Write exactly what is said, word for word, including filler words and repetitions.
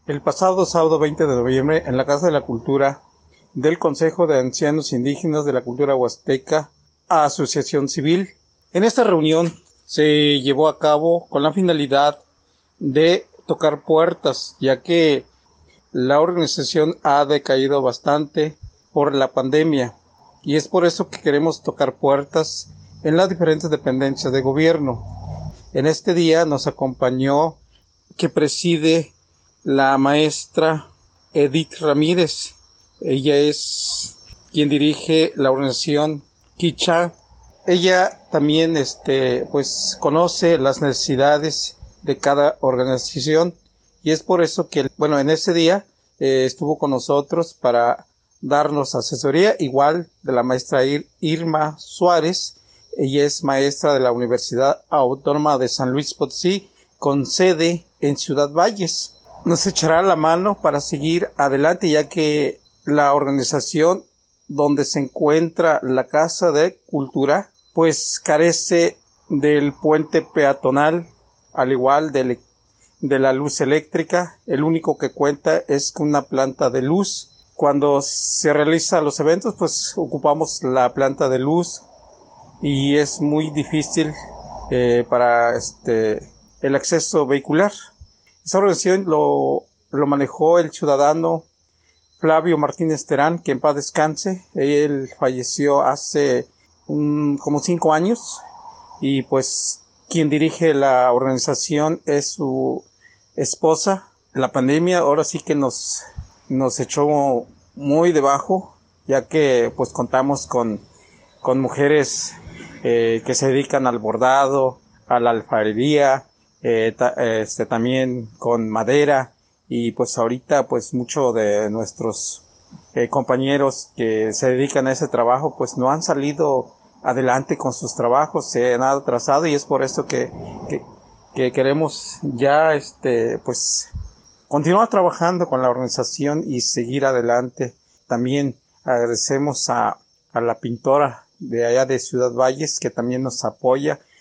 El pasado sábado veinte de noviembre, en la Casa de la Cultura del Consejo de Ancianos Indígenas de la Cultura Huasteca, Asociación Civil. En esta reunión se llevó a cabo con la finalidad de tocar puertas, ya que la organización ha decaído bastante por la pandemia, y es por eso que queremos tocar puertas en las diferentes dependencias de gobierno. En este día nos acompañó, que preside, la maestra Edith Ramírez. Ella es quien dirige la organización Quichá. Ella también este, pues, conoce las necesidades de cada organización, y es por eso que, bueno, en ese día eh, estuvo con nosotros para darnos asesoría, igual de la maestra Ir Irma Suárez. Ella es maestra de la Universidad Autónoma de San Luis Potosí, con sede en Ciudad Valles. Nos echará la mano para seguir adelante, ya que la organización donde se encuentra la Casa de Cultura, pues carece del puente peatonal, al igual de, de la luz eléctrica. El único que cuenta es con una planta de luz. Cuando se realizan los eventos, pues ocupamos la planta de luz, y es muy difícil eh, para este el acceso vehicular. Esa organización lo, lo manejó el ciudadano Flavio Martínez Terán, que en paz descanse. Él falleció hace un, como cinco años, y pues quien dirige la organización es su esposa. La pandemia ahora sí que nos, nos echó muy debajo, ya que pues contamos con, con mujeres eh, que se dedican al bordado, a la alfarería, eh, ta, este, también con madera. Y pues ahorita pues muchos de nuestros eh, compañeros que se dedican a ese trabajo pues no han salido adelante con sus trabajos, se han atrasado, y es por eso que, que, que queremos ya este pues continuar trabajando con la organización y seguir adelante. También agradecemos a, a la pintora de allá de Ciudad Valles, que también nos apoya